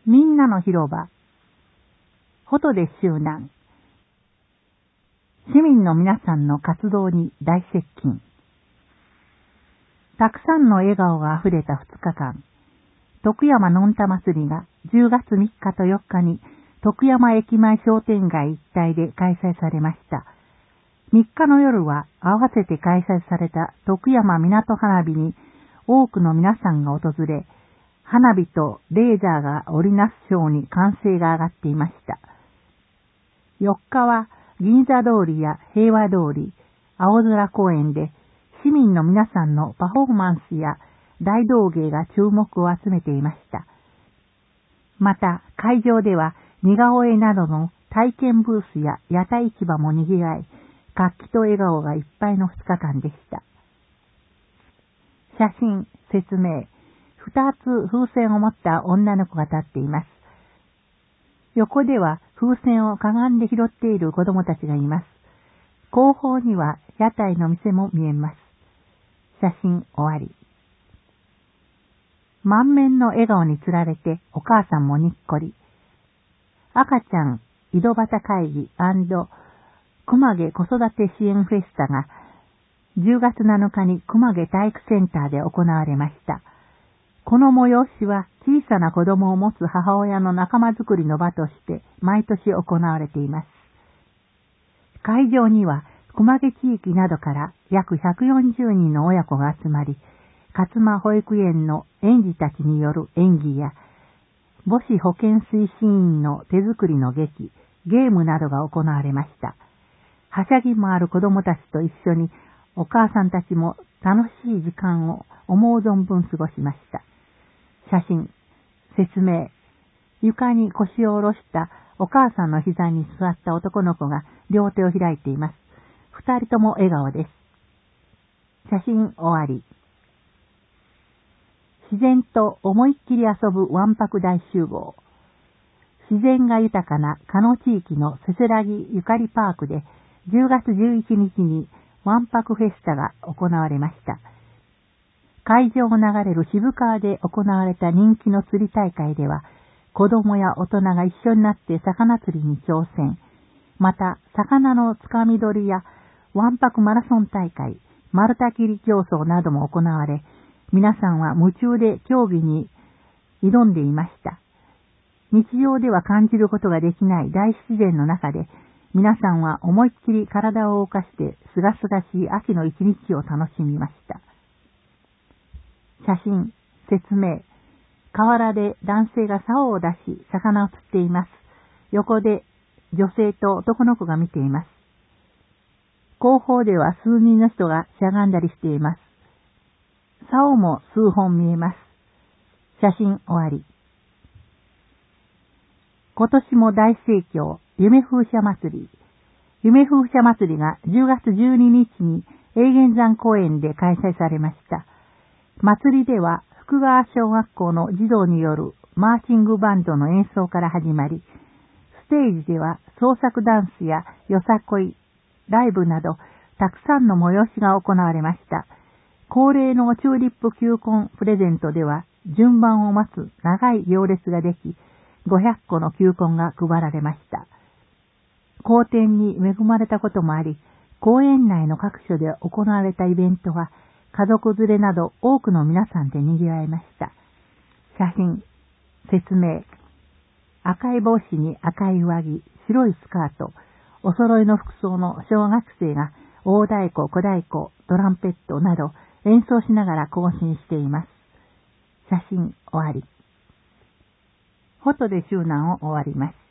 みんなの広場、フォトで周南、市民の皆さんの活動に大接近。たくさんの笑顔があふれた2日間、徳山のんた祭りが10月3日と4日に徳山駅前商店街一帯で開催されました。3日の夜は合わせて開催された徳山港花火に多くの皆さんが訪れ、花火とレーザーが織りなすショーに歓声が上がっていました。4日は銀座通りや平和通り、青空公園で市民の皆さんのパフォーマンスや大道芸が注目を集めていました。また会場では似顔絵などの体験ブースや屋台市場も賑わい、活気と笑顔がいっぱいの2日間でした。写真、説明、2つ風船を持った女の子が立っています。横では風船をかがんで拾っている子供たちがいます。後方には屋台の店も見えます。写真終わり。満面の笑顔につられてお母さんもにっこり。赤ちゃん井戸端会議&熊毛子育て支援フェスタが10月7日に熊毛体育センターで行われました。この催しは小さな子供を持つ母親の仲間づくりの場として毎年行われています。会場には熊毛地域などから約140人の親子が集まり、勝間保育園の園児たちによる演技や母子保健推進員の手作りの劇、ゲームなどが行われました。はしゃぎもある子供たちと一緒にお母さんたちも楽しい時間を思う存分過ごしました。写真、説明、床に腰を下ろしたお母さんの膝に座った男の子が両手を開いています。2人とも笑顔です。写真終わり。自然と思いっきり遊ぶわんぱく大集合。自然が豊かな加野地域のせせらぎゆかりパークで10月11日にわんぱくフェスタが行われました。会場を流れる渋川で行われた人気の釣り大会では、子供や大人が一緒になって魚釣りに挑戦。また、魚のつかみ取りやわんぱくマラソン大会、丸太切り競争なども行われ、皆さんは夢中で競技に挑んでいました。日常では感じることができない大自然の中で、皆さんは思いっきり体を動かしてすがすがしい秋の一日を楽しみました。写真、説明。河原で男性が竿を出し魚を釣っています。横で女性と男の子が見ています。後方では数人の人がしゃがんだりしています。竿も数本見えます。写真終わり。今年も大盛況、夢風車祭り。夢風車祭りが10月12日に永源山公園で開催されました。祭りでは福川小学校の児童によるマーチングバンドの演奏から始まり、ステージでは創作ダンスやよさこい、ライブなどたくさんの催しが行われました。恒例のチューリップ球根プレゼントでは順番を待つ長い行列ができ、500個の球根が配られました。好天に恵まれたこともあり、公園内の各所で行われたイベントは家族連れなど多くの皆さんで賑わいました。写真、説明。赤い帽子に赤い上着、白いスカート、お揃いの服装の小学生が大太鼓、小太鼓、トランペットなど演奏しながら行進しています。写真終わり。フォトで周南を終わります。